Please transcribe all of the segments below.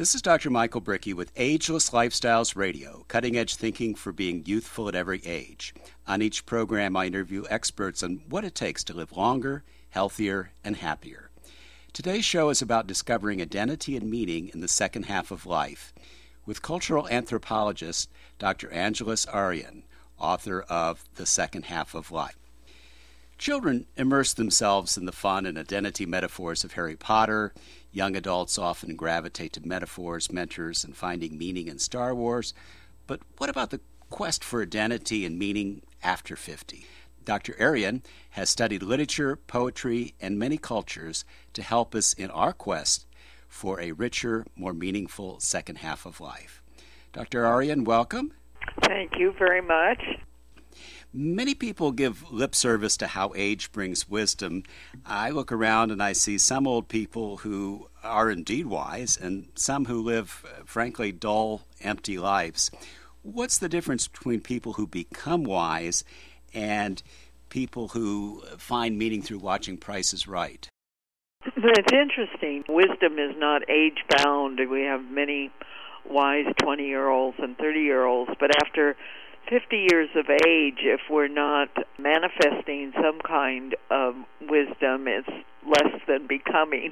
This is Dr. Michael Brickey with Ageless Lifestyles Radio, cutting-edge thinking for being youthful at every age. On each program, I interview experts on what it takes to live longer, healthier, and happier. Today's show is about discovering identity and meaning in the second half of life, with cultural anthropologist Dr. Angeles Arrien, author of The Second Half of Life. Children immerse themselves in the fun and identity metaphors of Harry Potter. Young adults often gravitate to metaphors, mentors, and finding meaning in Star Wars. But what about the quest for identity and meaning after 50? Dr. Arrien has studied literature, poetry, and many cultures to help us in our quest for a richer, more meaningful second half of life. Dr. Arrien, welcome. Thank you very much. Many people give lip service to how age brings wisdom. I look around and I see some old people who are indeed wise and some who live, frankly, dull, empty lives. What's the difference between people who become wise and people who find meaning through watching Price is Right? It's interesting. Wisdom is not age-bound. We have many wise 20-year-olds and 30-year-olds, but after 50 years of age, if we're not manifesting some kind of wisdom, it's less than becoming.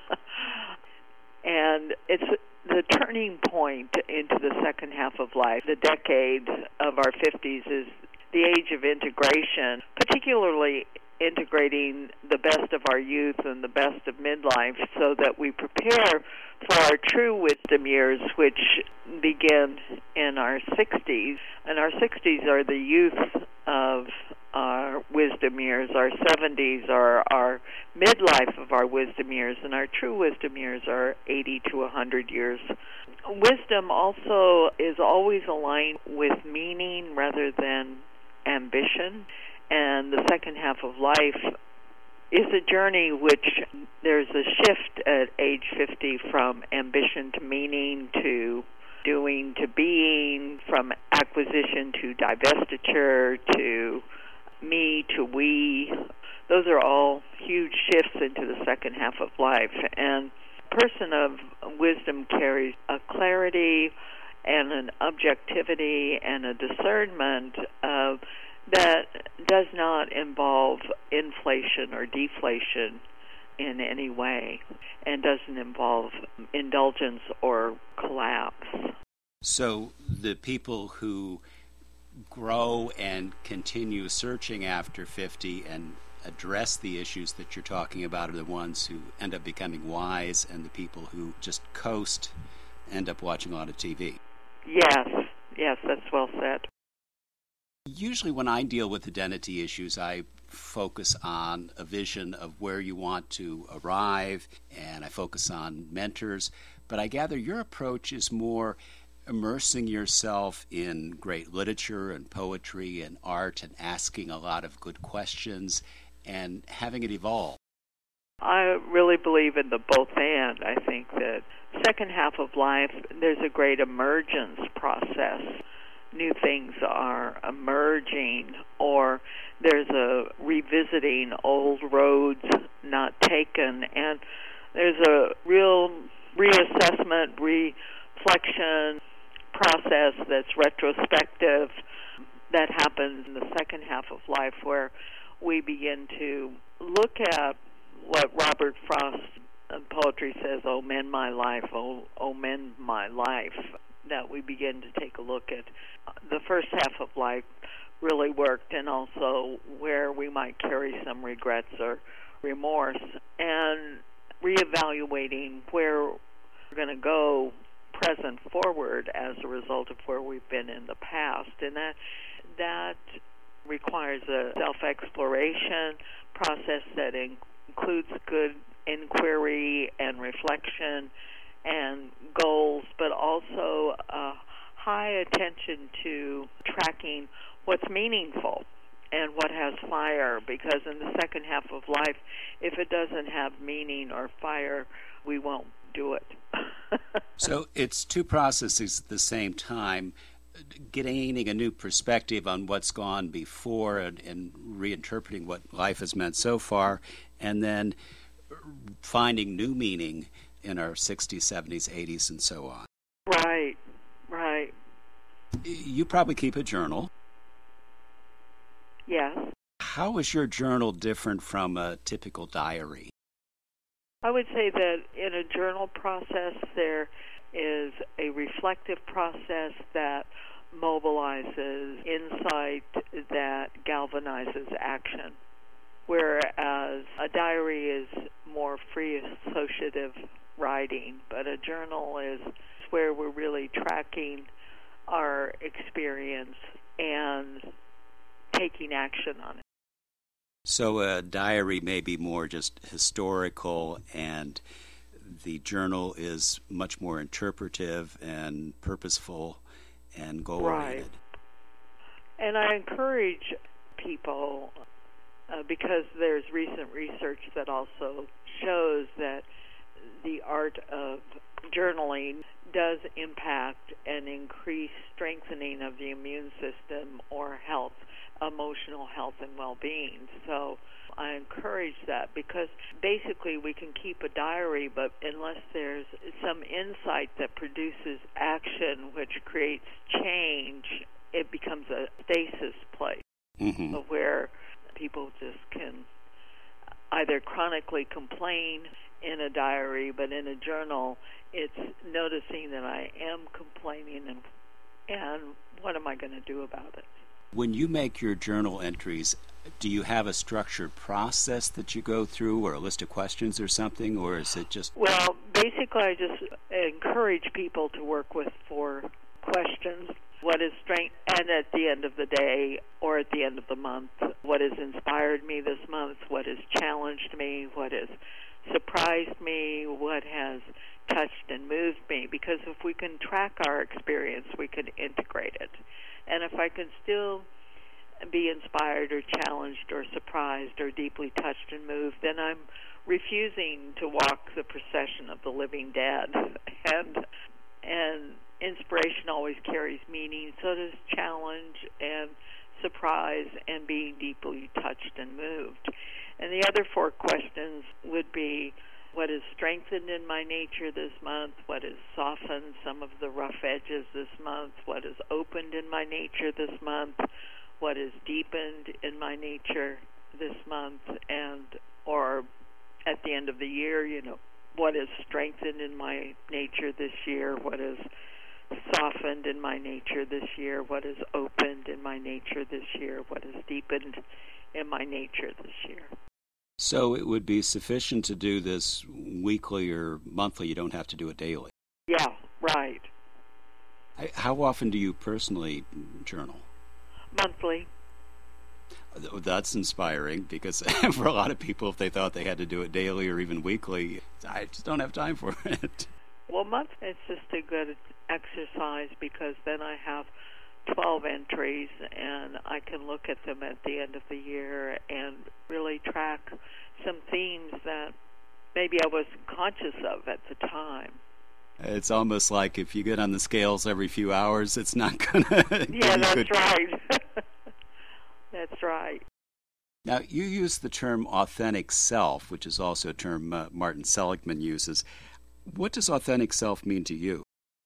And it's the turning point into the second half of life. The decade of our 50s is the age of integration, particularly integrating the best of our youth and the best of midlife so that we prepare for our true wisdom years, which begin in our 60s. And our 60s are the youth of our wisdom years. Our 70s are our midlife of our wisdom years, and our true wisdom years are 80 to 100 years. Wisdom also is always aligned with meaning rather than ambition. And the second half of life is a journey which there's a shift at age 50 from ambition to meaning to doing to being, from acquisition to divestiture to me to we. Those are all huge shifts into the second half of life. And a person of wisdom carries a clarity and an objectivity and a discernment of that does not involve inflation or deflation in any way and doesn't involve indulgence or collapse. So the people who grow and continue searching after 50 and address the issues that you're talking about are the ones who end up becoming wise, and the people who just coast end up watching a lot of TV. Yes, that's well said. Usually when I deal with identity issues, I focus on a vision of where you want to arrive, and I focus on mentors. But I gather your approach is more immersing yourself in great literature and poetry and art and asking a lot of good questions and having it evolve. I really believe in the both and. I think that second half of life, there's a great emergence process. New things are emerging, or there's a revisiting old roads not taken, and there's a real reassessment, reflection process that's retrospective that happens in the second half of life, where we begin to look at what Robert Frost in poetry says, "Oh, mend my life, oh, mend my life," that we begin to take a look at the first half of life really worked, and also where we might carry some regrets or remorse, and reevaluating where we're going to go present forward as a result of where we've been in the past. And that requires a self-exploration process that includes good inquiry and reflection and goals, but also high attention to tracking what's meaningful and what has fire, because in the second half of life, if it doesn't have meaning or fire, we won't do it. So it's two processes at the same time, gaining a new perspective on what's gone before and reinterpreting what life has meant so far, and then finding new meaning in our 60s, 70s, 80s, and so on. Right, right. You probably keep a journal. Yes. How is your journal different from a typical diary? I would say that in a journal process, there is a reflective process that mobilizes insight, that galvanizes action, whereas a diary is more free associative writing, but a journal is where we're really tracking our experience and taking action on it. So a diary may be more just historical, and the journal is much more interpretive and purposeful and goal-oriented. Right. And I encourage people, because there's recent research that also shows that the art of journaling does impact and increase strengthening of the immune system or health, emotional health and well-being. So I encourage that, because basically we can keep a diary, but unless there's some insight that produces action which creates change, it becomes a stasis place where people just can either chronically complain in a diary, but in a journal it's noticing that I am complaining and what am I going to do about it. When you make your journal entries, do you have a structured process that you go through, or a list of questions or something, or is it just... Well, basically I just encourage people to work with 4 questions. What is strength? And at the end of the day or at the end of the month, what has inspired me this month? What has challenged me? What has surprised me? What has touched and moved me? Because if we can track our experience, we can integrate it. And if I can still be inspired or challenged or surprised or deeply touched and moved, then I'm refusing to walk the procession of the living dead. And inspiration always carries meaning, so does challenge and surprise and being deeply touched and moved. And the other 4 questions would be, what has strengthened in my nature this month? What has softened some of the rough edges this month? What has opened in my nature this month? What has deepened in my nature this month? And or at the end of the year, what has strengthened in my nature this year? What has softened in my nature this year? What has opened in my nature this year? What has deepened in my nature this year? So it would be sufficient to do this weekly or monthly. You don't have to do it daily. Yeah, right. How often do you personally journal? Monthly. That's inspiring, because for a lot of people, if they thought they had to do it daily or even weekly, I just don't have time for it. Well, month is just a good exercise, because then I have 12 entries, and I can look at them at the end of the year and really track some themes that maybe I wasn't conscious of at the time. It's almost like if you get on the scales every few hours, it's not going to... Yeah, that's right. That's right. Now, you use the term authentic self, which is also a term Martin Seligman uses. What does authentic self mean to you?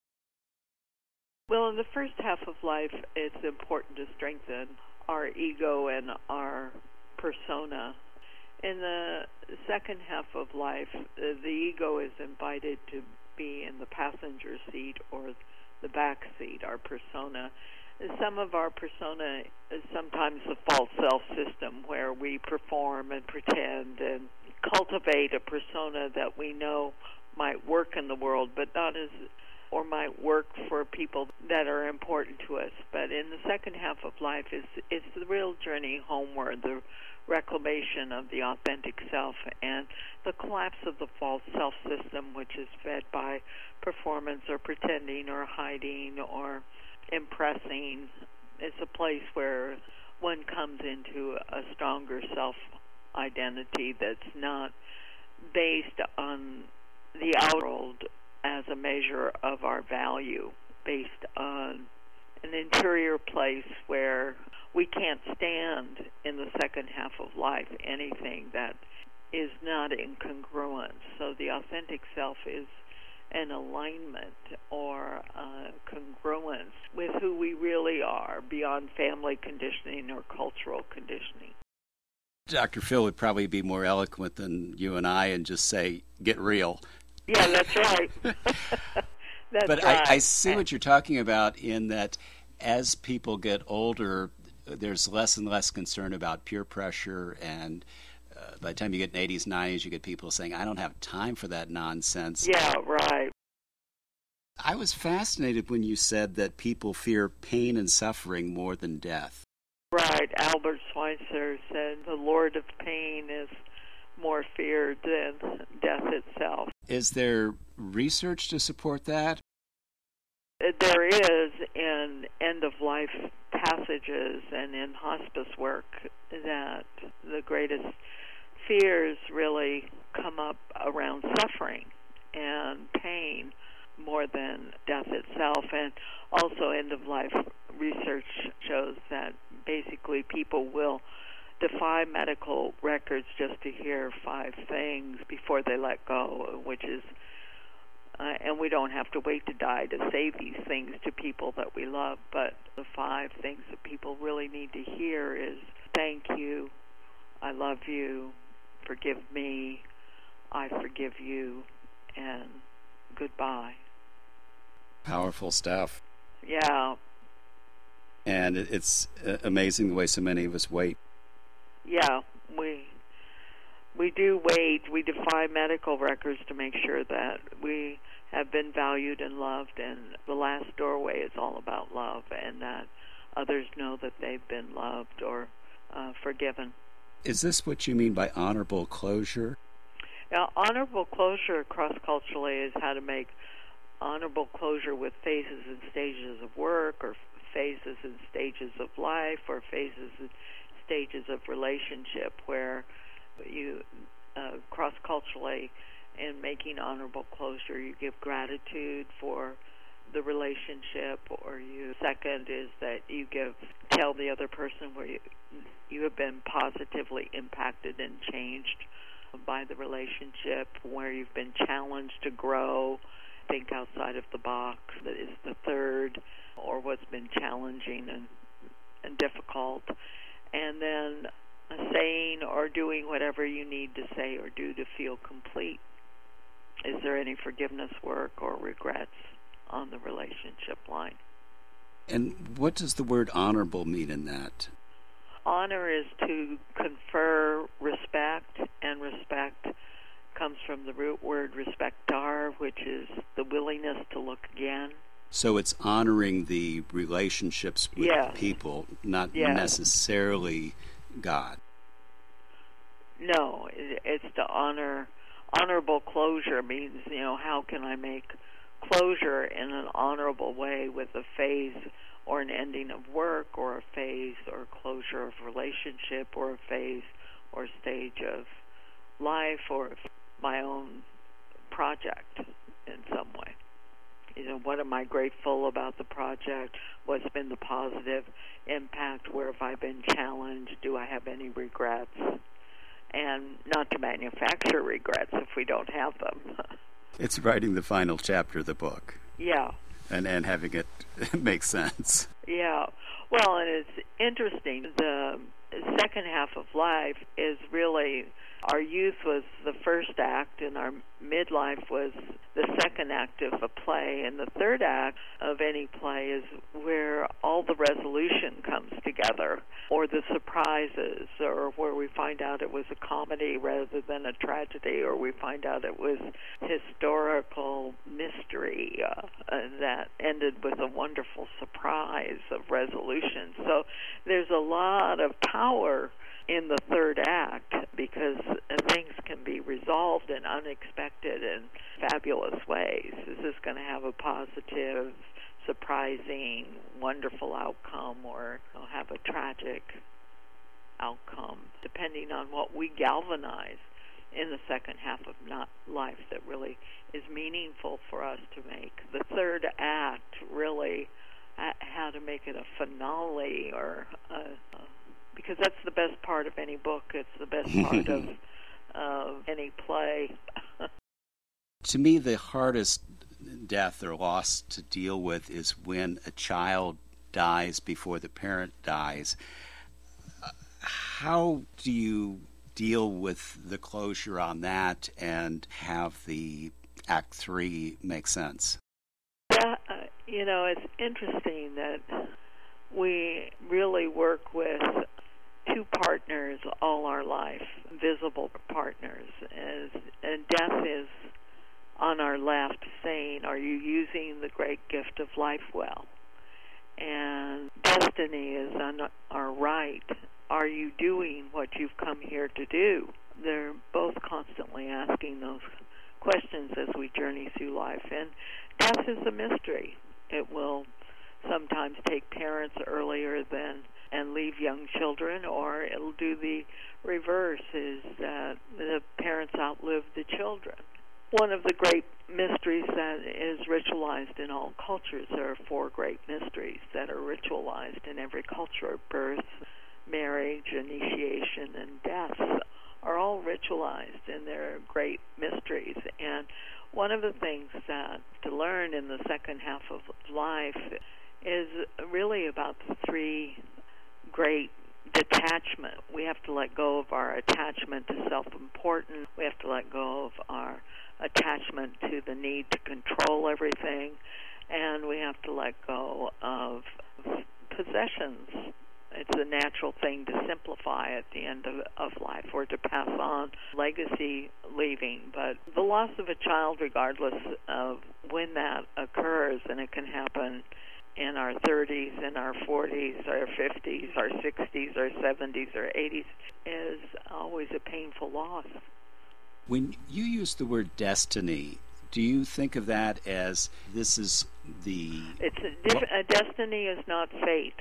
Well, in the first half of life, it's important to strengthen our ego and our persona. In the second half of life, the ego is invited to be in the passenger seat or the back seat, our persona. Some of our persona is sometimes the false self system, where we perform and pretend and cultivate a persona that we know might work in the world, but not as, or might work for people that are important to us. But in the second half of life, it's the real journey homeward, the reclamation of the authentic self and the collapse of the false self system, which is fed by performance or pretending or hiding or impressing. It's a place where one comes into a stronger self identity that's not based on the outer world as a measure of our value, based on an interior place where we can't stand in the second half of life anything that is not incongruence. So the authentic self is an alignment or congruence with who we really are beyond family conditioning or cultural conditioning. Dr. Phil would probably be more eloquent than you and I and just say, get real. Yeah, that's right. But right. I see what you're talking about in that as people get older, there's less and less concern about peer pressure, and by the time you get in the 80s, 90s, you get people saying, I don't have time for that nonsense. Yeah, right. I was fascinated when you said that people fear pain and suffering more than death. Right. Albert Schweitzer said the Lord of Pain is more feared than death itself. Is there research to support that? There is in end-of-life passages and in hospice work that the greatest fears really come up around suffering and pain more than death itself. And also end-of-life research shows that basically people will defy medical records just to hear 5 things before they let go, which is and we don't have to wait to die to say these things to people that we love, but the 5 things that people really need to hear is thank you, I love you, forgive me, I forgive you, and goodbye. Powerful stuff. Yeah. And it's amazing the way so many of us wait. Yeah, we do wait. We defy medical records to make sure that we have been valued and loved, and the last doorway is all about love, and that others know that they've been loved or forgiven. Is this what you mean by honorable closure? Now, honorable closure cross-culturally is how to make honorable closure with phases and stages of work, or phases and stages of life, or phases and stages of relationship, where you cross-culturally, in making honorable closure, you give gratitude for the relationship, or second is that you tell the other person where you have been positively impacted and changed by the relationship, where you've been challenged to grow, think outside of the box. That is the third, or what's been challenging and difficult. And then saying or doing whatever you need to say or do to feel complete. Is there any forgiveness work or regrets on the relationship line? And what does the word honorable mean in that? Honor is to confer respect, and respect comes from the root word respectar, which is the willingness to look again. So it's honoring the relationships with people, not necessarily God. No, it's to honor. Honorable closure means, how can I make closure in an honorable way with a phase or an ending of work, or a phase or closure of relationship, or a phase or stage of life, or my own project in some way. What am I grateful about the project? What's been the positive impact? Where have I been challenged? Do I have any regrets? And not to manufacture regrets if we don't have them. It's writing the final chapter of the book. Yeah. And having it make sense. Yeah. Well, and it's interesting. The second half of life is really, our youth was the first act, and our midlife was the second act of a play, and the third act of any play is where all the resolution comes together, or the surprises, or where we find out it was a comedy rather than a tragedy, or we find out it was historical mystery that ended with a wonderful surprise of resolution. So there's a lot of power in the third act, because things can be resolved in unexpected and fabulous ways. Is this going to have a positive, surprising, wonderful outcome, or have a tragic outcome, depending on what we galvanize in the second half of life that really is meaningful for us to make. The third act, really, how to make it a finale, or because that's the best part of any book. It's the best part of of any play. To me, the hardest death or loss to deal with is when a child dies before the parent dies. How do you deal with the closure on that and have the Act 3 make sense? Yeah, it's interesting that we really work with two partners all our life, visible partners, and death is on our left saying, are you using the great gift of life well? And destiny is on our right. Are you doing what you've come here to do? They're both constantly asking those questions as we journey through life. And death is a mystery. It will sometimes take parents earlier than and leave young children, or it'll do the reverse, is that the parents outlive the children. One of the great mysteries that is ritualized in all cultures, there are four great mysteries that are ritualized in every culture: birth, marriage, initiation, and death are all ritualized, and they're great mysteries. And one of the things that to learn in the second half of life is really about the three great detachment. We have to let go of our attachment to self-importance. We have to let go of our attachment to the need to control everything, and we have to let go of possessions. It's a natural thing to simplify at the end of life, or to pass on legacy leaving. But the loss of a child, regardless of when that occurs, and it can happen in our 30s, in our 40s, our 50s, our 60s, our 70s, or 80s, is always a painful loss. When you use the word destiny, do you think of that as this is the... Destiny is not fate.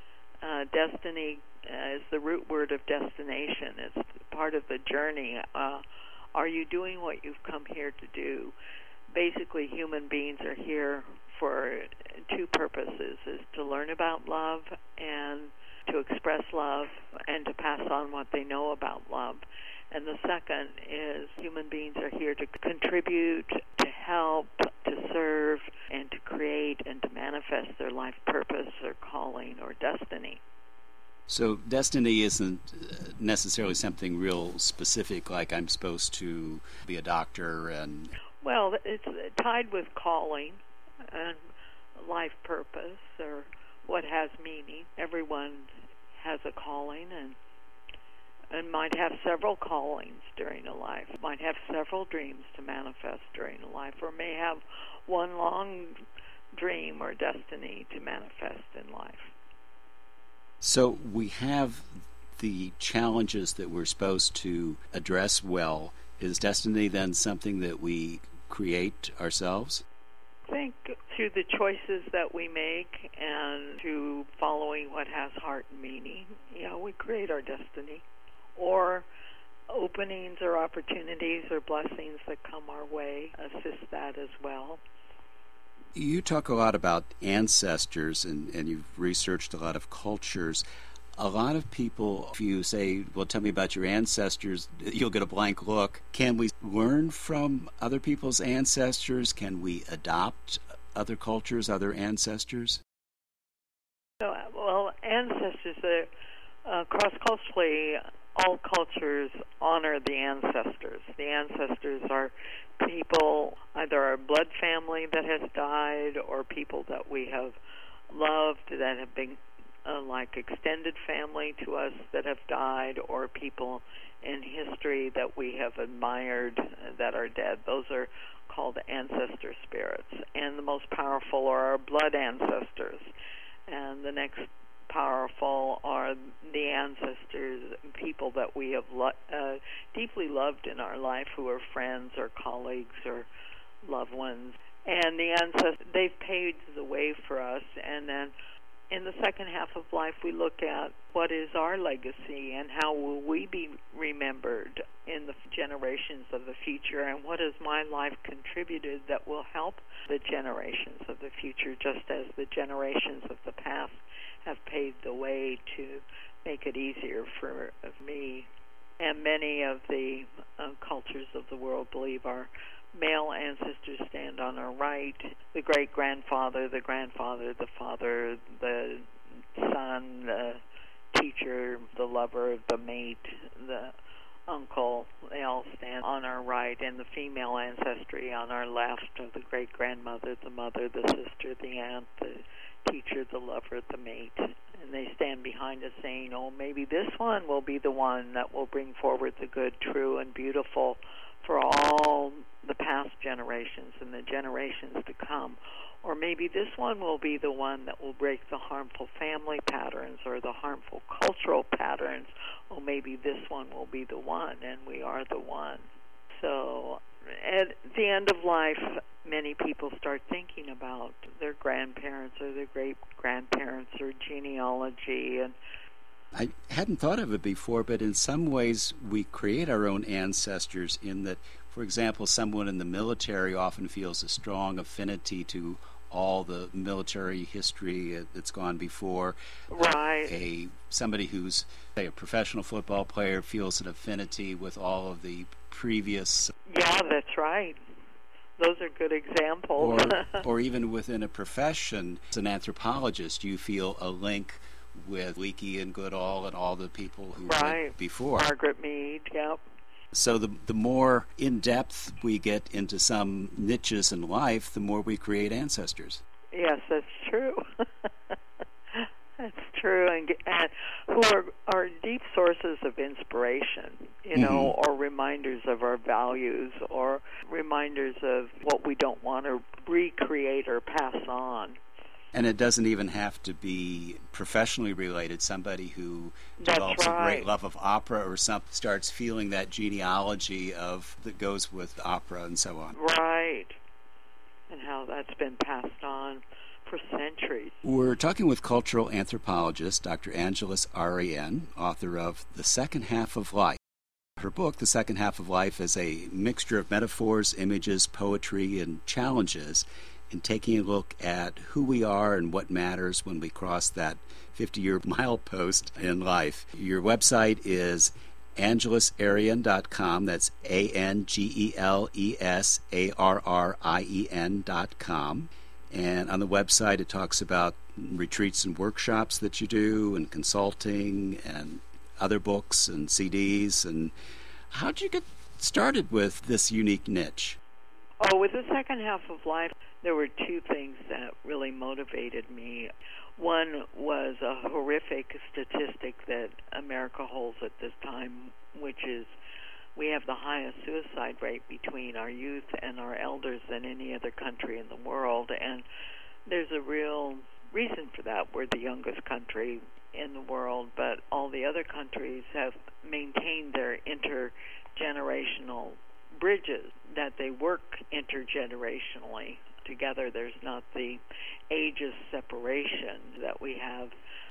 Destiny is the root word of destination. It's part of the journey. Are you doing what you've come here to do? Basically, human beings are here for two purposes: is to learn about love and to express love and to pass on what they know about love. And the second is human beings are here to contribute, to help, to serve, and to create and to manifest their life purpose or calling or destiny. So destiny isn't necessarily something real specific, like I'm supposed to be a doctor and... Well, it's tied with calling and life purpose, or what has meaning. Everyone has a calling and might have several callings during a life, might have several dreams to manifest during a life, or may have one long dream or destiny to manifest in life. So we have the challenges that we're supposed to address well. Is destiny then something that we create ourselves? I think through the choices that we make and through following what has heart and meaning, we create our destiny. Or openings or opportunities or blessings that come our way assist that as well. You talk a lot about ancestors, and you've researched a lot of cultures. A lot of people, if you say, well, tell me about your ancestors, you'll get a blank look. Can we learn from other people's ancestors? Can we adopt other cultures, other ancestors? Well, ancestors, cross-culturally, all cultures honor the ancestors. The ancestors are people, either our blood family that has died, or people that we have loved that have been like extended family to us that have died, or people in history that we have admired that are dead. Those are called ancestor spirits. And the most powerful are our blood ancestors. And the next powerful are the ancestors, people that we have deeply loved in our life, who are friends or colleagues or loved ones. And the ancestors, they've paved the way for us. And then in the second half of life, we look at what is our legacy and how will we be remembered in the generations of the future, and what has my life contributed that will help the generations of the future, just as the generations of the past have paved the way to make it easier for me And many of the cultures of the world believe our male ancestors stand on our right, the great-grandfather, the grandfather, the father, the son, the teacher, the lover, the mate, the uncle, they all stand on our right, and the female ancestry on our left of the great-grandmother, the mother, the sister, the aunt, the teacher, the lover, the mate. And they stand behind us saying, oh, maybe this one will be the one that will bring forward the good, true, and beautiful for all the past generations and the generations to come. Or maybe this one will be the one that will break the harmful family patterns or the harmful cultural patterns. Or maybe this one will be the one, and we are the one. So at the end of life, many people start thinking about their grandparents or their great-grandparents or genealogy. And I hadn't thought of it before, but in some ways we create our own ancestors in that, for example, someone in the military often feels a strong affinity to all the military history that's gone before. Right. Somebody who's, say, a professional football player feels an affinity with all of the previous. Yeah, that's right. Those are good examples. or even within a profession, as an anthropologist, you feel a link with Leakey and Goodall and all the people who went before. Margaret Mead, yep. So the more in-depth we get into some niches in life, the more we create ancestors. Yes, that's true. That's true, and who are deep sources of inspiration, or reminders of our values, or reminders of what we don't want to recreate or pass on. And it doesn't even have to be professionally related. Somebody who develops a great love of opera or something starts feeling that genealogy that goes with opera and so on. Right. And how that's been passed on for centuries. We're talking with cultural anthropologist Dr. Angeles Arrien, author of The Second Half of Life. Her book, The Second Half of Life, is a mixture of metaphors, images, poetry, and challenges in taking a look at who we are and what matters when we cross that 50-year milepost in life. Your website is AngelesArrien.com. That's AngelesArrien.com. And on the website, it talks about retreats and workshops that you do and consulting and other books and CDs. And how did you get started with this unique niche? Oh, with the second half of life, there were two things that really motivated me. One was a horrific statistic that America holds at this time, which is we have the highest suicide rate between our youth and our elders than any other country in the world. And there's a real reason for that. We're the youngest country in the world, but all the other countries have maintained their intergenerational bridges, that they work intergenerationally together. There's not the ageist separation that we have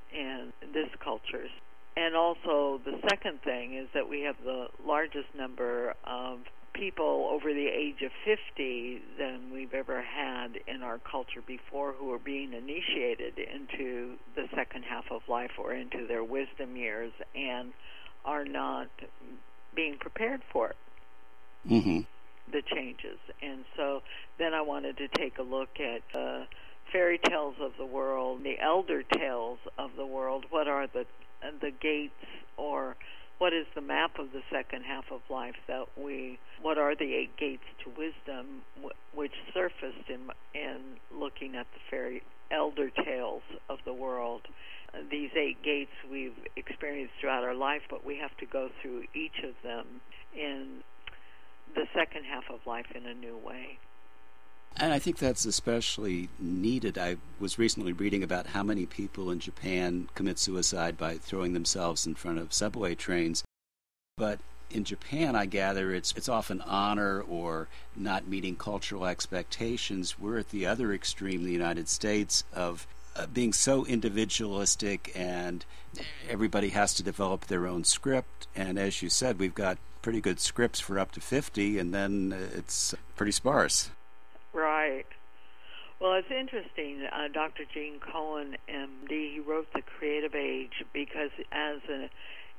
in this culture. And also the second thing is that we have the largest number of people over the age of 50 than we've ever had in our culture before who are being initiated into the second half of life or into their wisdom years and are not being prepared for it. Mm-hmm. The changes. And so then I wanted to take a look at fairy tales of the world, the elder tales of the world. What are the gates, or what is the map of the second half of life what are the 8 gates to wisdom which surfaced in looking at the fairy elder tales of the world. These 8 gates we've experienced throughout our life, but we have to go through each of them in the second half of life in a new way. And I think that's especially needed. I was recently reading about how many people in Japan commit suicide by throwing themselves in front of subway trains. But in Japan, I gather it's often honor or not meeting cultural expectations. We're at the other extreme in the United States of being so individualistic, and everybody has to develop their own script. And as you said, we've got pretty good scripts for up to 50, and then it's pretty sparse. Right. Well, it's interesting. Dr. Gene Cohen, MD, he wrote The Creative Age because as an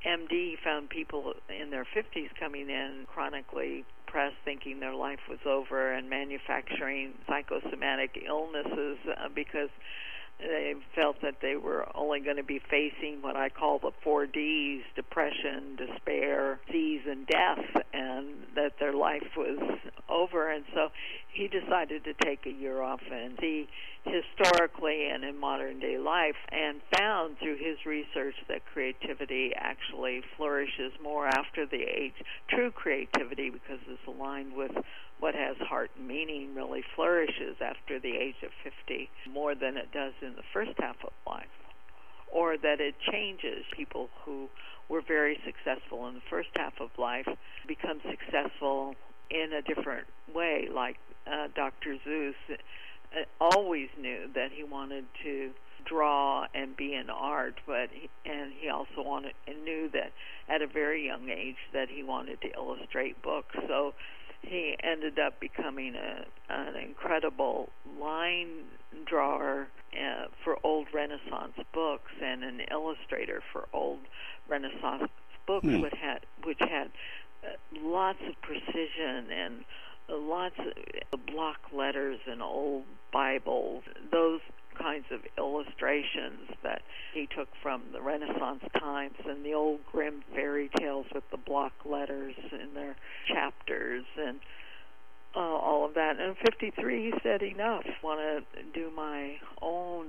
MD, he found people in their 50s coming in chronically depressed, thinking their life was over, and manufacturing psychosomatic illnesses because they felt that they were only going to be facing what I call the 4 Ds: depression, despair, disease, and death, and that their life was over. And so he decided to take a year off and see historically and in modern day life, and found through his research that creativity actually flourishes more after the age. True creativity, because it's aligned with what has heart and meaning, really flourishes after the age of 50 more than it does in the first half of life. Or that it changes. People who were very successful in the first half of life become successful in a different way, like Dr. Seuss always knew that he wanted to draw and be in art, and he also knew that at a very young age that he wanted to illustrate books. So he ended up becoming an incredible line drawer for old Renaissance books and an illustrator for old Renaissance books, which had lots of precision and lots of block letters and old Bibles, those kinds of illustrations that he took from the Renaissance times, and the old Grimm fairy tales with the block letters in their chapters and all of that. And in 53 he said, enough, I want to do my own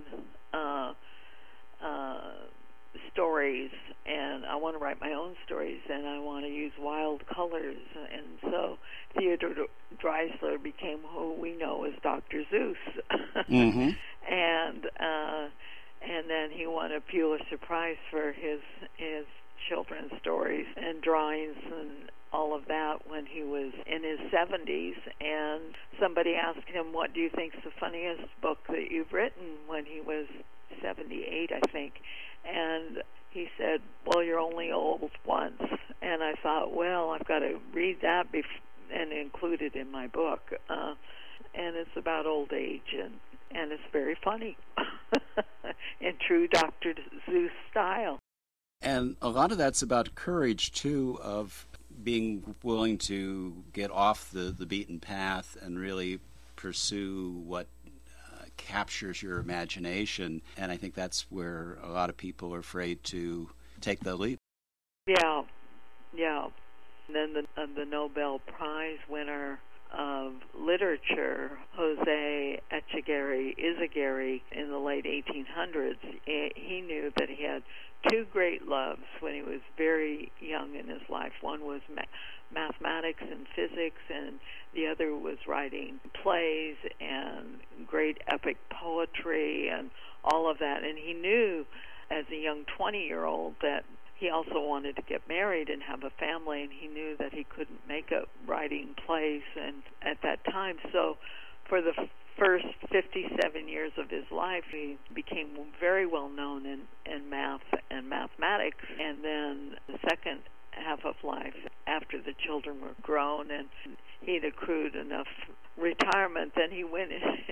stories, and I want to write my own stories, and I want to use wild colors. And so Theodore Dreiser became who we know as Dr. Seuss. Mm-hmm. And then he won a Pulitzer Prize for his children's stories and drawings and all of that when he was in his 70s. And somebody asked him, what do you think's the funniest book that you've written, when he was 78, I think. And he said, well, you're only old once. And I thought, well, I've got to read that and include it in my book. And it's about old age, and it's very funny in true Dr. Seuss style. And a lot of that's about courage, too, of being willing to get off the beaten path and really pursue what captures your imagination. And I think that's where a lot of people are afraid to take the leap. Yeah. And then the Nobel Prize winner of literature, Jose Izagirre, in the late 1800s, he knew that he had two great loves when he was very young in his life. One was mathematics and physics, and the other was writing plays and great epic poetry and all of that. And he knew as a young 20-year-old that he also wanted to get married and have a family, and he knew that he couldn't make up writing plays and at that time. So for the first 57 years of his life, he became very well known in math and mathematics. And then the second half of life, after the children were grown and he'd accrued enough retirement, then he went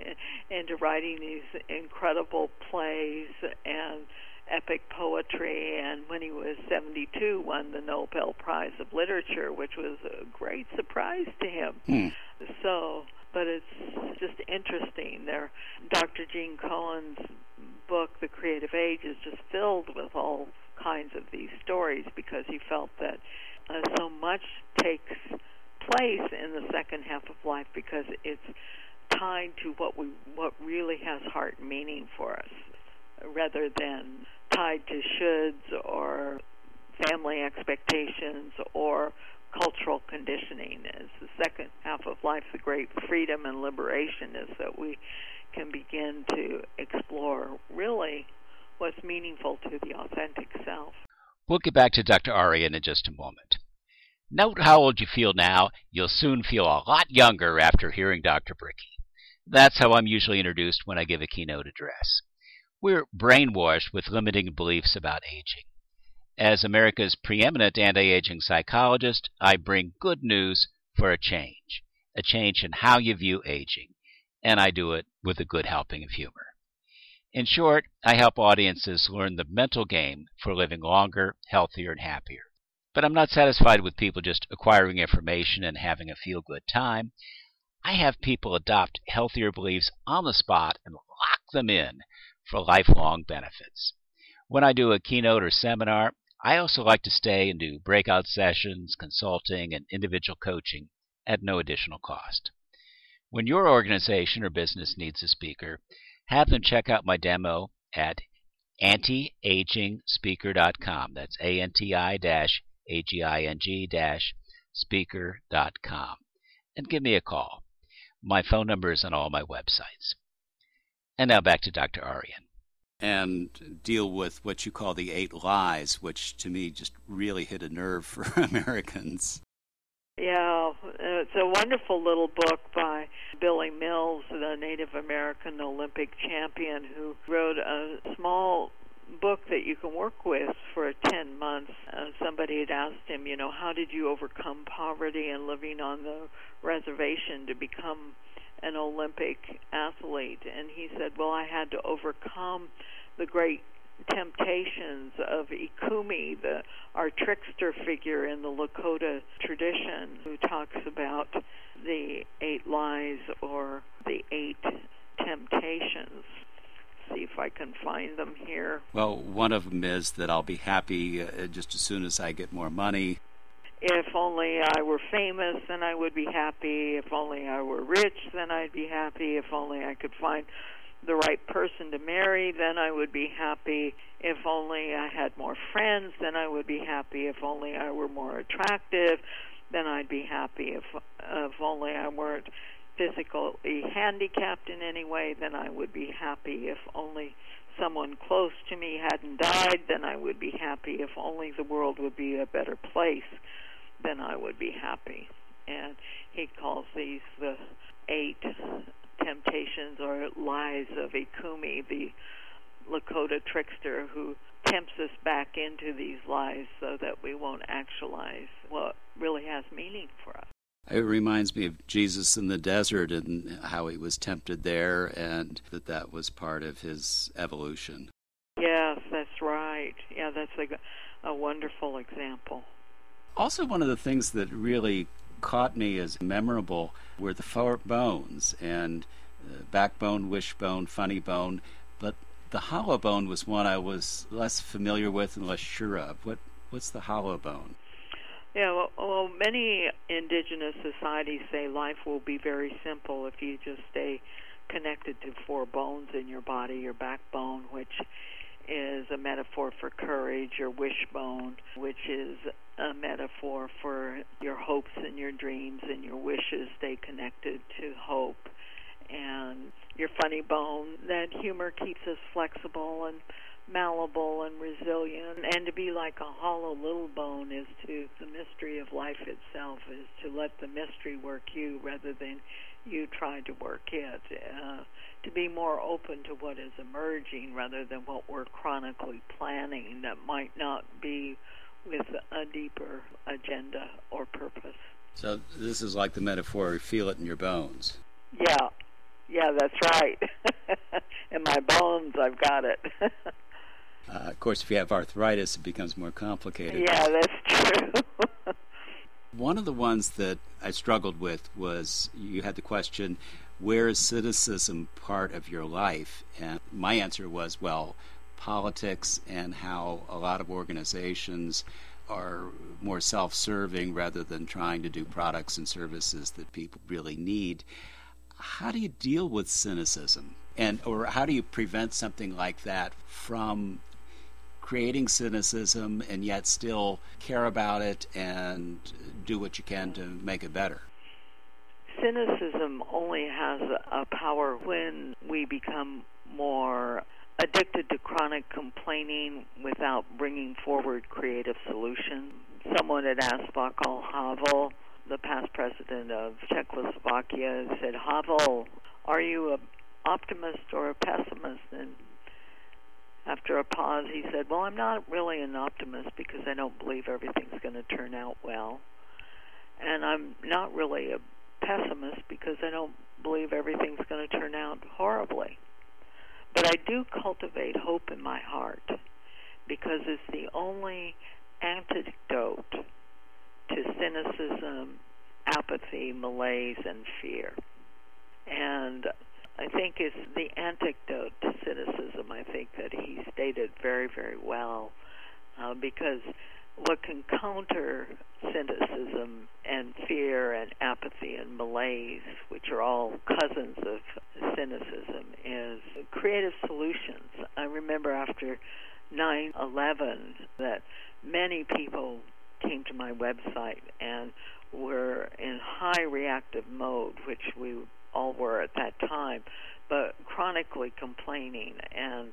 into writing these incredible plays and epic poetry, and when he was 72 won the Nobel Prize of Literature, which was a great surprise to him. So, but it's just interesting. Dr. Gene Cohen's book, The Creative Age, is just filled with all kinds of these stories, because he felt that so much takes place in the second half of life because it's tied to what really has heart and meaning for us, rather than tied to shoulds or family expectations or cultural conditioning. Is the second half of life, the great freedom and liberation is that we can begin to explore really what's meaningful to the authentic self. We'll get back to Dr. Arya in just a moment. Note how old you feel now. You'll soon feel a lot younger after hearing Dr. Brickey. That's how I'm usually introduced when I give a keynote address. We're brainwashed with limiting beliefs about aging. As America's preeminent anti-aging psychologist, I bring good news for a change in how you view aging, and I do it with a good helping of humor. In short, I help audiences learn the mental game for living longer, healthier, and happier. But I'm not satisfied with people just acquiring information and having a feel-good time. I have people adopt healthier beliefs on the spot and lock them in for lifelong benefits. When I do a keynote or seminar, I also like to stay and do breakout sessions, consulting, and individual coaching at no additional cost. When your organization or business needs a speaker, have them check out my demo at antiagingspeaker.com. That's anti-aging-speaker.com. And give me a call. My phone number is on all my websites. And now back to Dr. Arian. And deal with what you call the 8 lies, which to me just really hit a nerve for Americans. Yeah, it's a wonderful little book by Billy Mills, the Native American Olympic champion, who wrote a small book that you can work with for 10 months. Somebody had asked him, how did you overcome poverty and living on the reservation to become an Olympic athlete? And he said, well, I had to overcome the great temptations of Ikumi, our trickster figure in the Lakota tradition, who talks about the 8 lies or the 8 temptations. See if I can find them here. Well, one of them is that I'll be happy just as soon as I get more money. If only I were famous, then I would be happy. If only I were rich, then I'd be happy. If only I could find the right person to marry, then I would be happy. If only I had more friends, then I would be happy. If only I were more attractive, then I'd be happy. If only I weren't physically handicapped in any way, then I would be happy. If only someone close to me hadn't died, then I would be happy. If only the world would be a better place, then I would be happy. And he calls these the 8 temptations or lies of Ikumi, the Lakota trickster who tempts us back into these lies so that we won't actualize what really has meaning for us. It reminds me of Jesus in the desert and how he was tempted there, and that was part of his evolution. Yes, that's right. Yeah, that's a wonderful example. Also, one of the things that really caught me as memorable were the 4 bones, and backbone, wishbone, funny bone, but the hollow bone was one I was less familiar with and less sure of. What's the hollow bone? Yeah, well, many indigenous societies say life will be very simple if you just stay connected to 4 bones in your body. Your backbone, which is a metaphor for courage, your wishbone, which is a metaphor for your hopes and your dreams and your wishes. Stay connected to hope. And your funny bone, that humor keeps us flexible and malleable and resilient. And to be like a hollow little bone is to, the mystery of life itself is to let the mystery work you rather than you try to work it. To be more open to what is emerging rather than what we're chronically planning that might not be with a deeper agenda or purpose. So this is like the metaphor, feel it in your bones. Yeah, that's right. In my bones, I've got it. Of course, if you have arthritis, it becomes more complicated. Yeah, that's true. One of the ones that I struggled with was you had the question, where is cynicism part of your life? And my answer was, well, politics and how a lot of organizations are more self-serving rather than trying to do products and services that people really need. How do you deal with cynicism? Or how do you prevent something like that from creating cynicism and yet still care about it and do what you can to make it better? Cynicism only has a power when we become more addicted to chronic complaining without bringing forward creative solutions. Someone had asked Václav Havel, the past president of Czechoslovakia, said, Havel, are you an optimist or a pessimist? And after a pause, he said, well, I'm not really an optimist because I don't believe everything's going to turn out well. And I'm not really a pessimist because I don't believe everything's going to turn out horribly. But I do cultivate hope in my heart because it's the only antidote to cynicism, apathy, malaise, and fear. And I think it's the antidote to cynicism. I think that he stated very, very well, because what can counter cynicism and fear and apathy and malaise, which are all cousins of cynicism, is creative solutions. I remember after 9/11 that many people came to my website and were in high reactive mode, which we all were at that time, but chronically complaining, and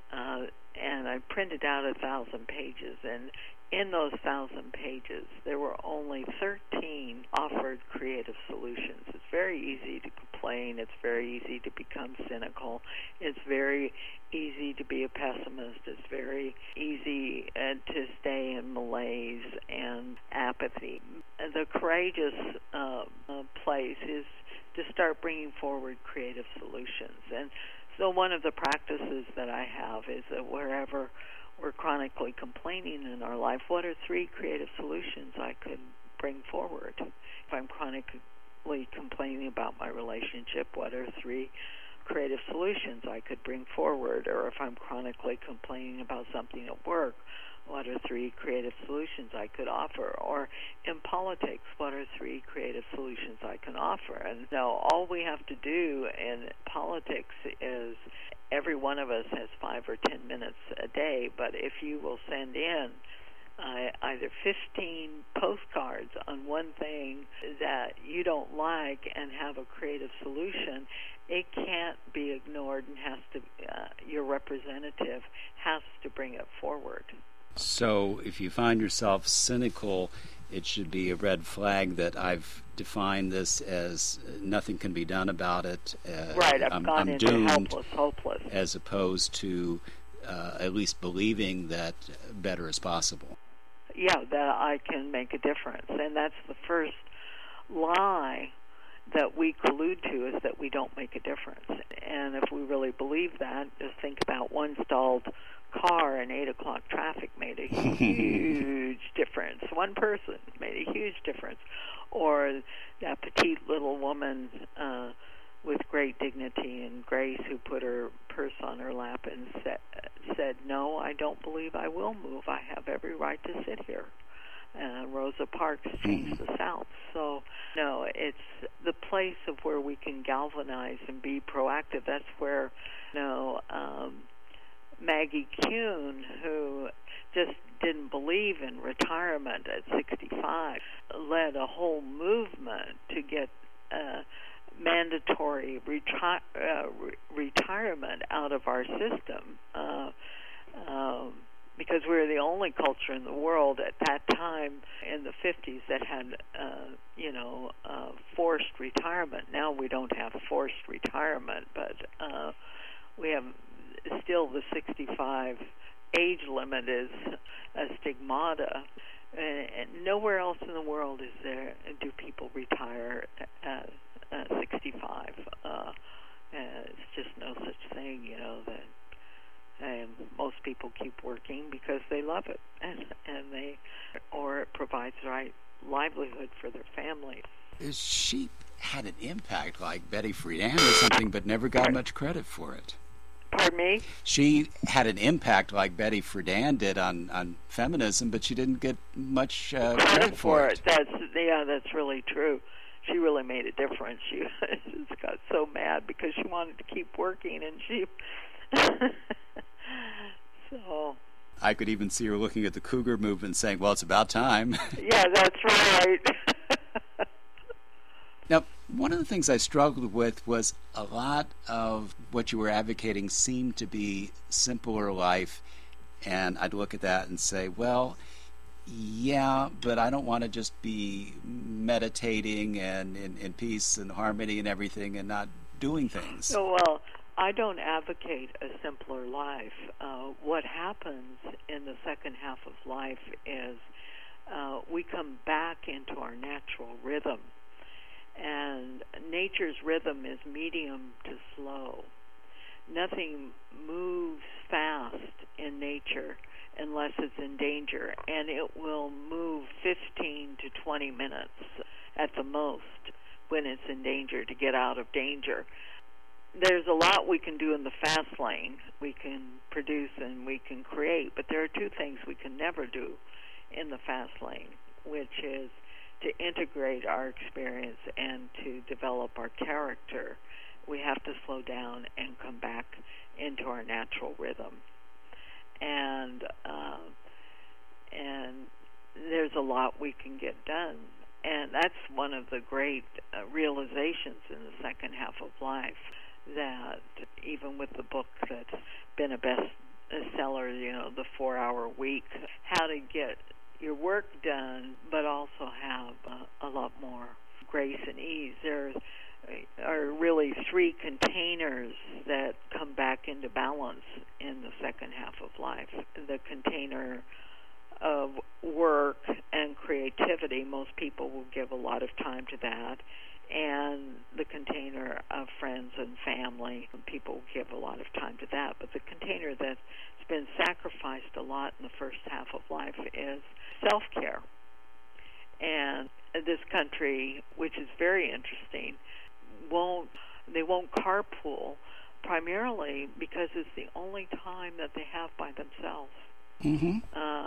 I printed out 1,000 pages, and in those 1,000 pages there were only 13 offered creative solutions. It's very easy to complain, it's very easy to become cynical, it's very easy to be a pessimist, it's very easy to stay in malaise and apathy. The courageous place is to start bringing forward creative solutions. And so one of the practices that I have is that wherever we're chronically complaining in our life, what are 3 creative solutions I could bring forward? If I'm chronically complaining about my relationship, what are 3 creative solutions I could bring forward? Or if I'm chronically complaining about something at work, what are 3 creative solutions I could offer? Or in politics, what are 3 creative solutions I can offer? And so all we have to do in politics is every one of us has 5 or 10 minutes a day, but if you will send in either 15 postcards on one thing that you don't like and have a creative solution, it can't be ignored and has to. Your representative has to bring it forward. So if you find yourself cynical, it should be a red flag that I've defined this as nothing can be done about it. Right, I've gone into doomed, hopeless. As opposed to at least believing that better is possible. Yeah, that I can make a difference. And that's the first lie that we collude to, is that we don't make a difference. And if we really believe that, just think about one stalled car in 8 o'clock traffic made a huge difference. One person made a huge difference. Or that petite little woman with great dignity and grace who put her purse on her lap and said, "No, I don't believe I will move. I have every right to sit here." Rosa Parks changed the South. So, no, it's the place of where we can galvanize and be proactive. That's where, Maggie Kuhn, who just didn't believe in retirement at 65, led a whole movement to get mandatory retirement out of our system, because we were the only culture in the world at that time in the 50s that had, forced retirement. Now we don't have forced retirement, but we have still the 65 age limit is a stigmata. And nowhere else in the world do people retire at 65. It's just no such thing, that most people keep working because they love it, or it provides the right livelihood for their family. She had an impact like Betty Friedan or something, but never got much credit for it. Pardon me? She had an impact like Betty Friedan did on feminism, but she didn't get much credit for it. That's really true. She really made a difference. She just got so mad because she wanted to keep working, and she... So... I could even see her looking at the Cougar movement saying, well, it's about time. Yeah, that's right. Now, one of the things I struggled with was a lot of what you were advocating seemed to be simpler life, and I'd look at that and say, well, yeah, but I don't want to just be meditating and in peace and harmony and everything and not doing things. Well, I don't advocate a simpler life. What happens in the second half of life is we come back into our natural rhythm. And nature's rhythm is medium to slow. nothing moves fast in nature unless it's in danger, and it will move 15 to 20 minutes at the most when it's in danger to get out of danger. There's a lot we can do in the fast lane. We can produce and we can create, but there are two things we can never do in the fast lane, which is to integrate our experience and to develop our character. We have to slow down and come back into our natural rhythm. And there's a lot we can get done. And that's one of the great realizations in the second half of life, that even with the book that's been a bestseller, The 4-Hour Week, how to get your work done, but also have a lot more grace and ease. There are really three containers that come back into balance in the second half of life. The container of work and creativity, most people will give a lot of time to that, and the container of friends and family, people will give a lot of time to that. But the container that's been sacrificed a lot in the first half of life is self-care. And this country, which is very interesting, they won't carpool, primarily because it's the only time that they have by themselves. Mm-hmm.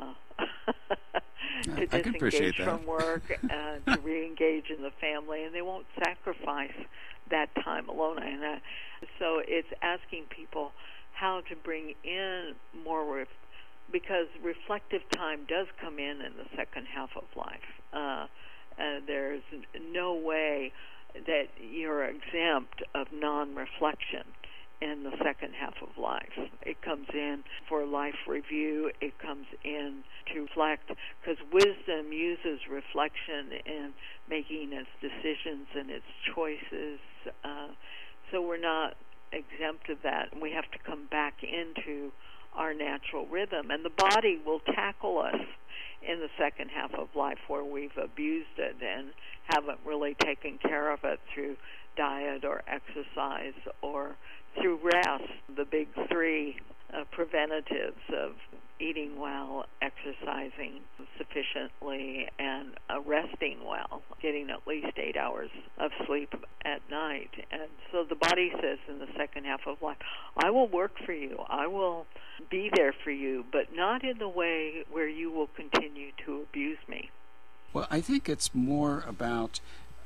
To disengage from work and to re-engage in the family, and they won't sacrifice that time alone. And so it's asking people how to bring in more, because reflective time does come in the second half of life. There's no way that you're exempt of non-reflection in the second half of life. It comes in for life review. It comes in to reflect, because wisdom uses reflection in making its decisions and its choices. So we're not exempt of that, and we have to come back into our natural rhythm. And the body will tackle us in the second half of life where we've abused it and haven't really taken care of it through diet or exercise or through rest, the big three preventatives of eating well, exercising sufficiently, and resting well, getting at least 8 hours of sleep at night. And so the body says in the second half of life, I will work for you, I will be there for you, but not in the way where you will continue to abuse me. Well, I think it's more about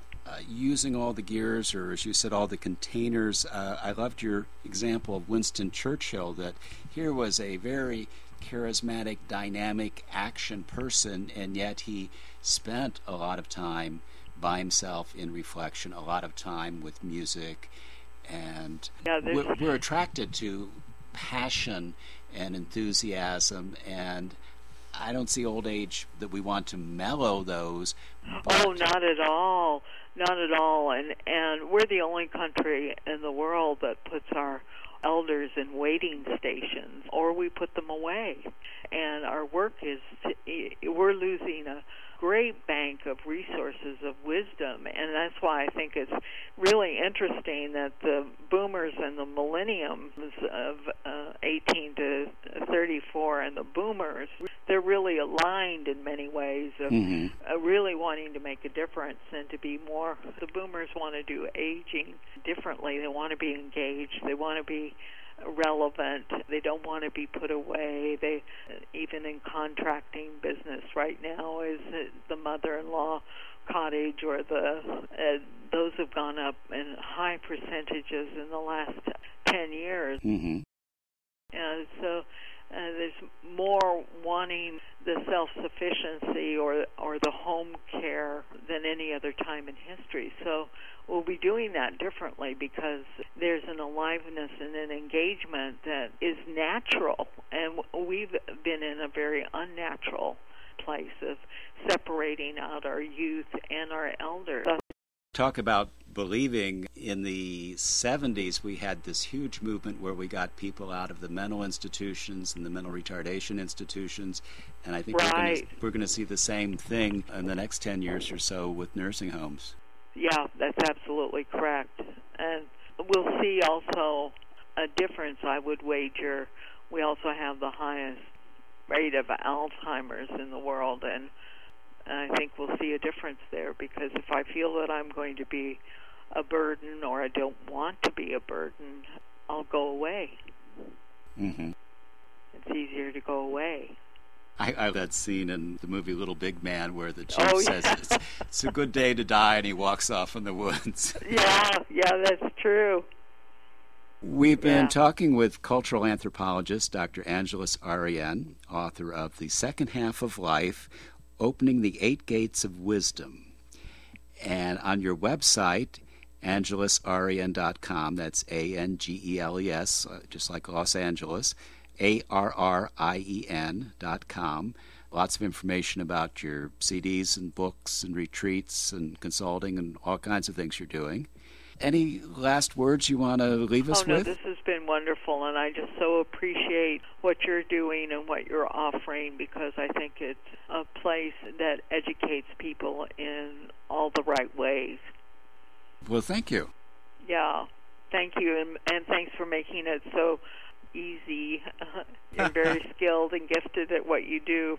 using all the gears, or as you said, all the containers. I loved your example of Winston Churchill, that here was a very charismatic, dynamic action person, and yet he spent a lot of time by himself in reflection, a lot of time with music, and we're attracted to passion and enthusiasm, and I don't see old age that we want to mellow those. Oh, not at all. Not at all. And we're the only country in the world that puts our elders in waiting stations, or we put them away. And our work is, we're losing a great bank of resources of wisdom, and that's why I think it's really interesting that the boomers and the millenniums of 18 to 34 and the boomers, they're really aligned in many ways of really wanting to make a difference and to be more. The boomers want to do aging differently. They want to be engaged. They want to be relevant. They don't want to be put away. They, even in contracting business right now, is the mother-in-law cottage, or those have gone up in high percentages in the last 10 years. Mm-hmm. So there's more wanting the self-sufficiency or the home care than any other time in history. So we'll be doing that differently because there's an aliveness and an engagement that is natural, and we've been in a very unnatural place of separating out our youth and our elders. Talk about believing. In the 70s, we had this huge movement where we got people out of the mental institutions and the mental retardation institutions, and I think we're going to see the same thing in the next 10 years or so with nursing homes. Yeah, that's absolutely correct. And we'll see also a difference, I would wager. We also have the highest rate of Alzheimer's in the world, and I think we'll see a difference there, because if I feel that I'm going to be a burden or I don't want to be a burden, I'll go away. Mm-hmm. It's easier to go away. I love that scene in the movie Little Big Man where the chief says it's a good day to die, and he walks off in the woods. Yeah, that's true. We've been talking with cultural anthropologist Dr. Angeles Arrien, author of The Second Half of Life, Opening the Eight Gates of Wisdom. And on your website, angelesarrien.com, that's ANGELES, just like Los Angeles, ARRIEN.com. Lots of information about your CDs and books and retreats and consulting and all kinds of things you're doing. Any last words you want to leave us with? This has been wonderful, and I just so appreciate what you're doing and what you're offering, because I think it's a place that educates people in all the right ways. Well, thank you. Yeah, thank you, and thanks for making it so easy. You're very skilled and gifted at what you do.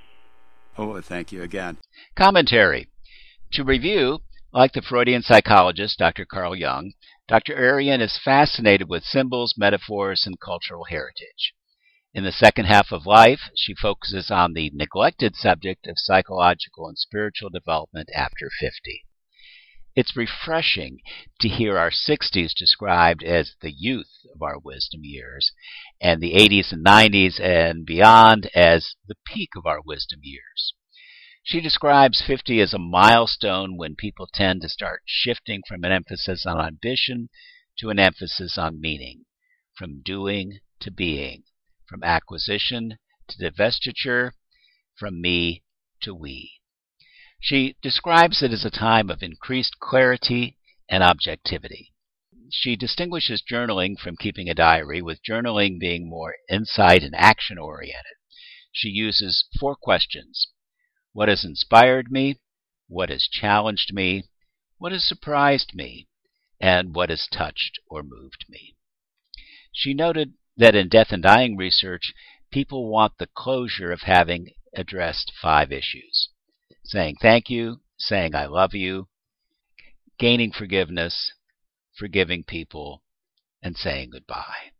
Oh, thank you again. Commentary. To review, like the Freudian psychologist Dr. Carl Jung, Dr. Arrien is fascinated with symbols, metaphors, and cultural heritage. In The Second Half of Life, she focuses on the neglected subject of psychological and spiritual development after 50. It's refreshing to hear our 60s described as the youth of our wisdom years, and the 80s and 90s and beyond as the peak of our wisdom years. She describes 50 as a milestone when people tend to start shifting from an emphasis on ambition to an emphasis on meaning, from doing to being, from acquisition to divestiture, from me to we. She describes it as a time of increased clarity and objectivity. She distinguishes journaling from keeping a diary, with journaling being more insight and action-oriented. She uses 4 questions. What has inspired me? What has challenged me? What has surprised me? And what has touched or moved me? She noted that in death and dying research, people want the closure of having addressed 5 issues: saying thank you, saying I love you, gaining forgiveness, forgiving people, and saying goodbye.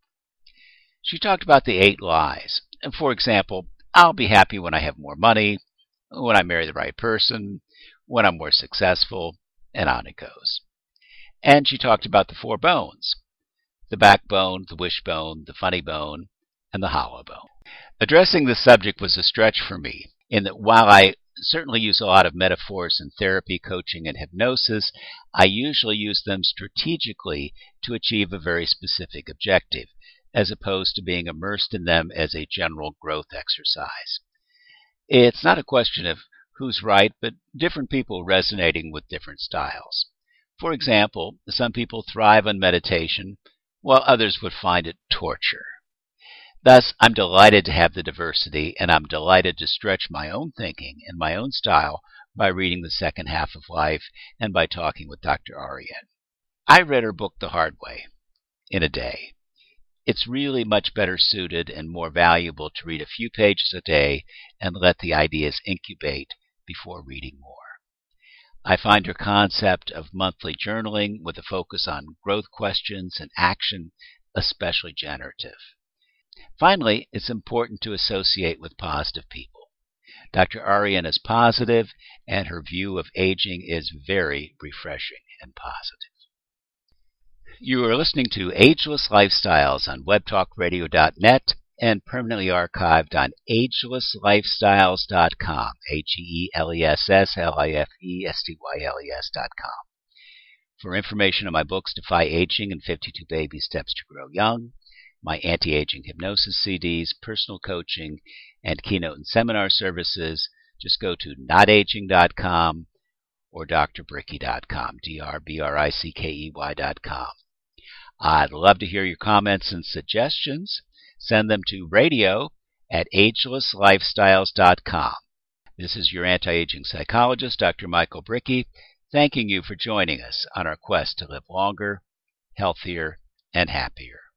She talked about the 8 lies. For example, I'll be happy when I have more money, when I marry the right person, when I'm more successful, and on it goes. And she talked about the 4 bones: the backbone, the wishbone, the funny bone, and the hollow bone. Addressing this subject was a stretch for me, in that while I certainly use a lot of metaphors in therapy, coaching, and hypnosis, I usually use them strategically to achieve a very specific objective, as opposed to being immersed in them as a general growth exercise. It's not a question of who's right, but different people resonating with different styles. For example, some people thrive on meditation, while others would find it torture. Thus, I'm delighted to have the diversity, and I'm delighted to stretch my own thinking and my own style by reading The Second Half of Life and by talking with Dr. Arrien. I read her book the hard way, in a day. It's really much better suited and more valuable to read a few pages a day and let the ideas incubate before reading more. I find her concept of monthly journaling with a focus on growth questions and action especially generative. Finally, it's important to associate with positive people. Dr. Arrien is positive, and her view of aging is very refreshing and positive. You are listening to Ageless Lifestyles on webtalkradio.net and permanently archived on agelesslifestyles.com, agelesslifestyles.com. For information on my books, Defy Aging and 52 Baby Steps to Grow Young, my anti-aging hypnosis CDs, personal coaching, and keynote and seminar services, just go to notaging.com or drbrickey.com, drbrickey.com. I'd love to hear your comments and suggestions. Send them to radio@agelesslifestyles.com. This is your anti-aging psychologist, Dr. Michael Brickey, thanking you for joining us on our quest to live longer, healthier, and happier.